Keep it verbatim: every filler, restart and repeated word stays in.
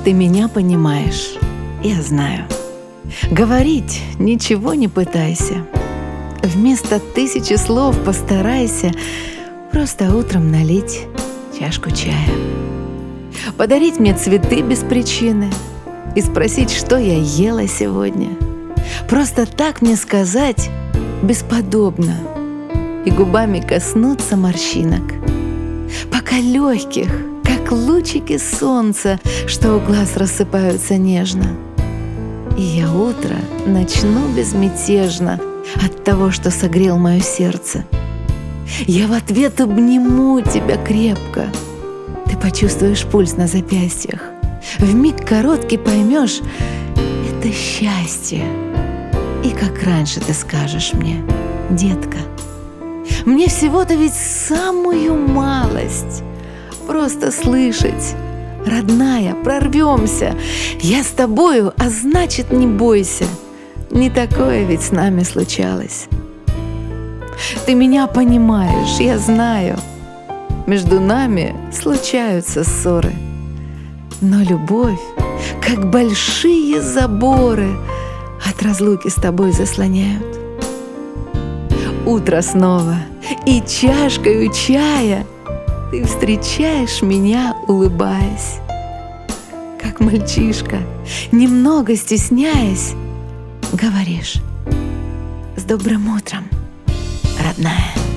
Ты меня понимаешь, я знаю. Говорить ничего не пытайся. Вместо тысячи слов постарайся просто утром налить чашку чая. Подарить мне цветы без причины и спросить, что я ела сегодня. Просто так мне сказать бесподобно и губами коснуться морщинок, пока легких, как лучики солнца, что у глаз рассыпаются нежно. И я утро начну безмятежно от того, что согрел мое сердце. Я в ответ обниму тебя крепко. Ты почувствуешь пульс на запястьях. Вмиг короткий поймешь — это счастье. И как раньше ты скажешь мне: детка, мне всего-то ведь самую малость просто слышать: родная, прорвемся, я с тобою, а значит, не бойся. Не такое ведь с нами случалось. Ты меня понимаешь, я знаю. Между нами случаются ссоры, но любовь, как большие заборы, от разлуки с тобой заслоняют. Утро снова, и чашкою чая ты встречаешь меня, улыбаясь. Как мальчишка, немного стесняясь, говоришь: с добрым утром, родная.